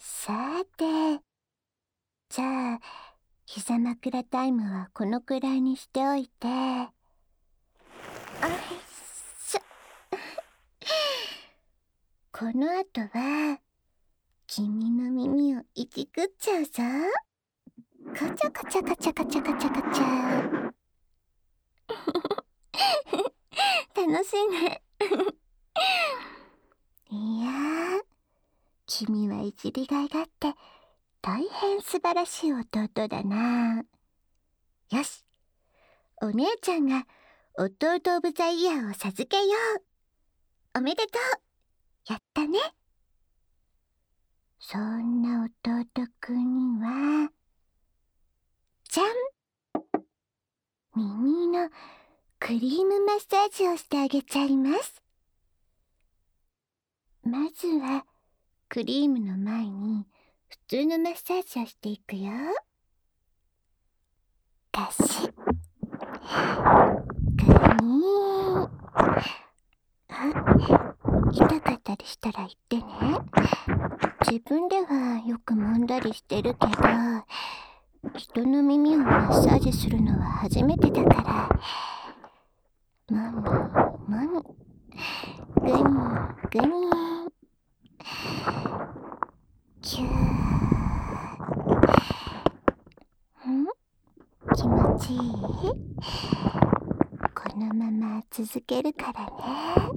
さて、じゃあ、膝枕タイムはこのくらいにしておいて。あいしょ。この後は、君の耳をいじくっちゃうぞ。カチャカチャカチャカチャカチャカチャ。楽しいね。いやー、君はいじりがいがあって大変素晴らしい弟だな。よし、お姉ちゃんが弟オブザイヤーを授けよう。おめでとう。やったね。そんな弟くんには、じゃん、耳のクリームマッサージをしてあげちゃいます。まずはクリームの前に普通のマッサージをしていくよ。ガシッ、グニー。痛かったりしたら言ってね。自分ではよく揉んだりしてるけど、人の耳をマッサージするのは初めてだから。もみもみ、グニーグニー、キュー。気持ちいい？このまま続けるからね。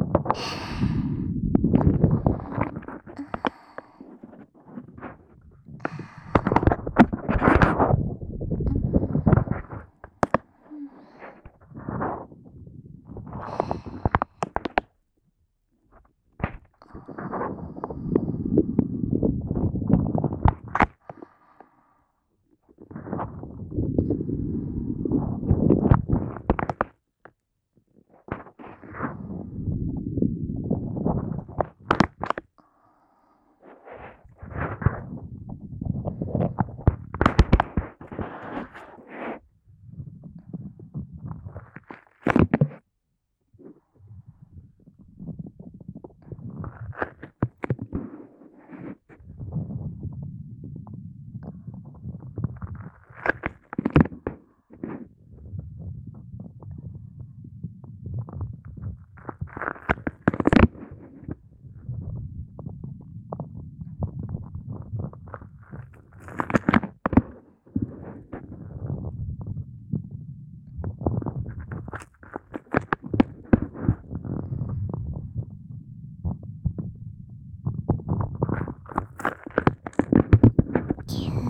キュー。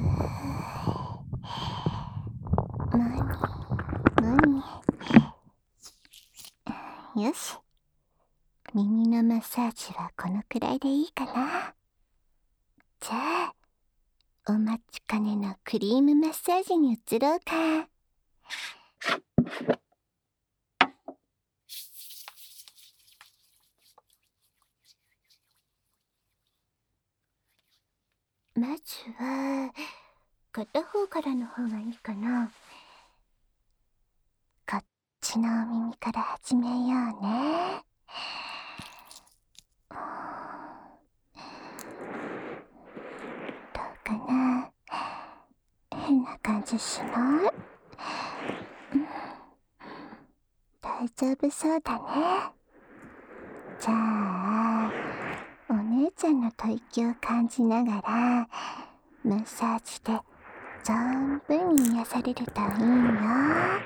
よし、耳のマッサージはこのくらいでいいかな。じゃあ、お待ちかねのクリームマッサージに移ろうか。まずは片方からの方がいいかな。こっちのお耳から始めようね。どうかな、変な感じしない？大丈夫そうだね。じゃあ、お姉ちゃんの吐息を感じながらマッサージで存分に癒されるといいよ。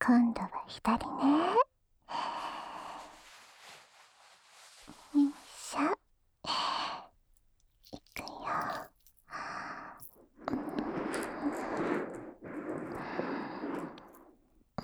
今度は左ね。よいしょ。いくよ。うん。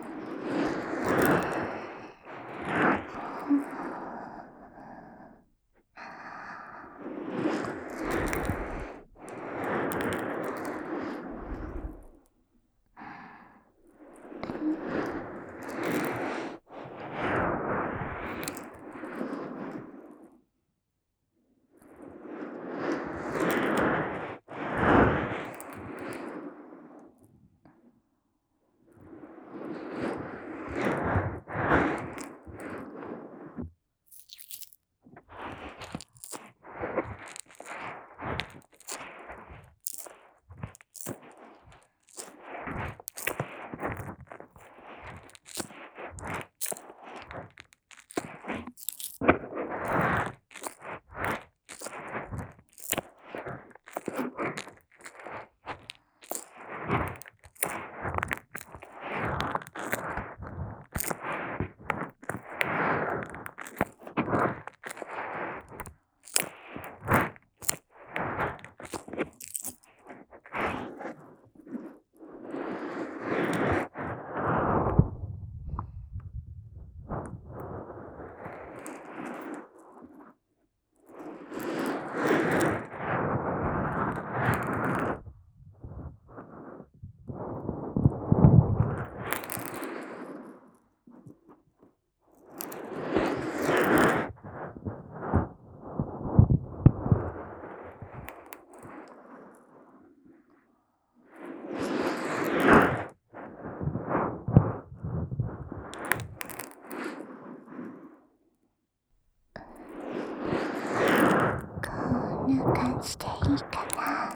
こんな感じでいいかな。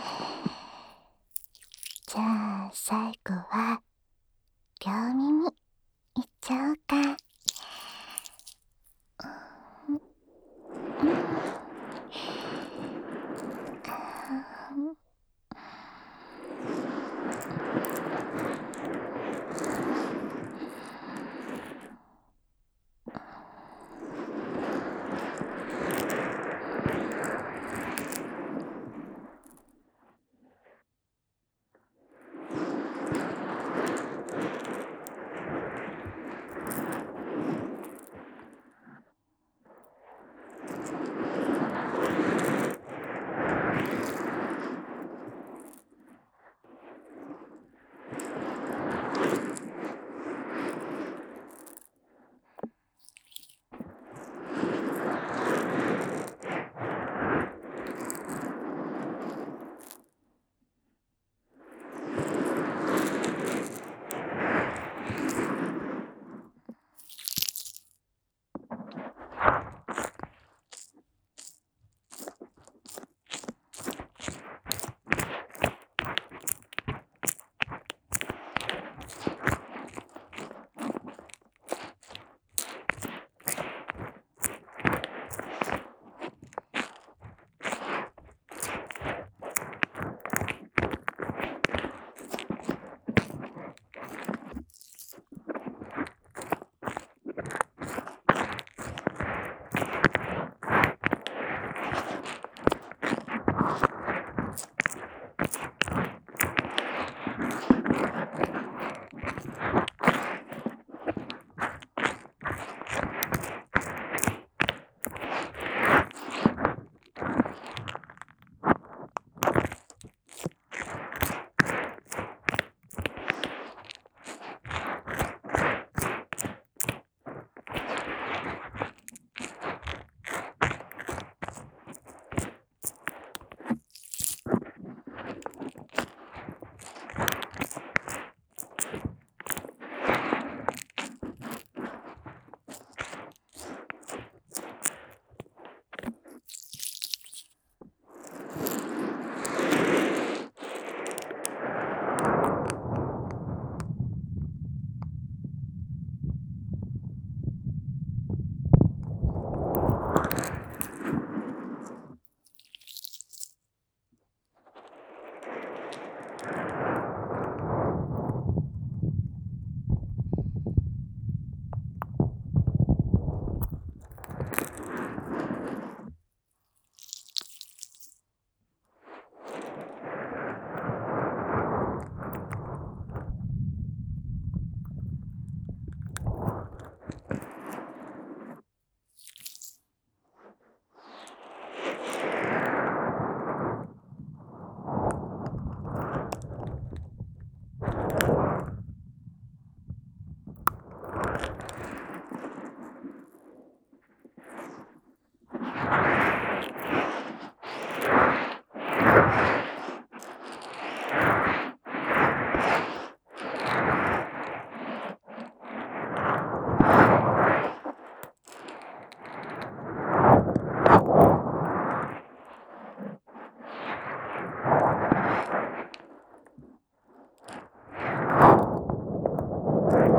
じゃあ最後は両耳いっちゃおうか。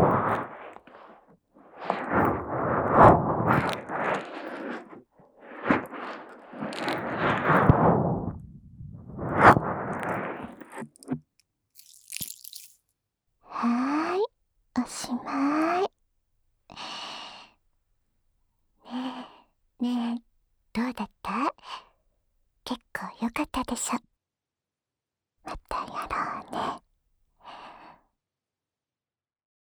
はーい、おしまい。ねえ、ねえ、どうだった？結構良かったでしょ。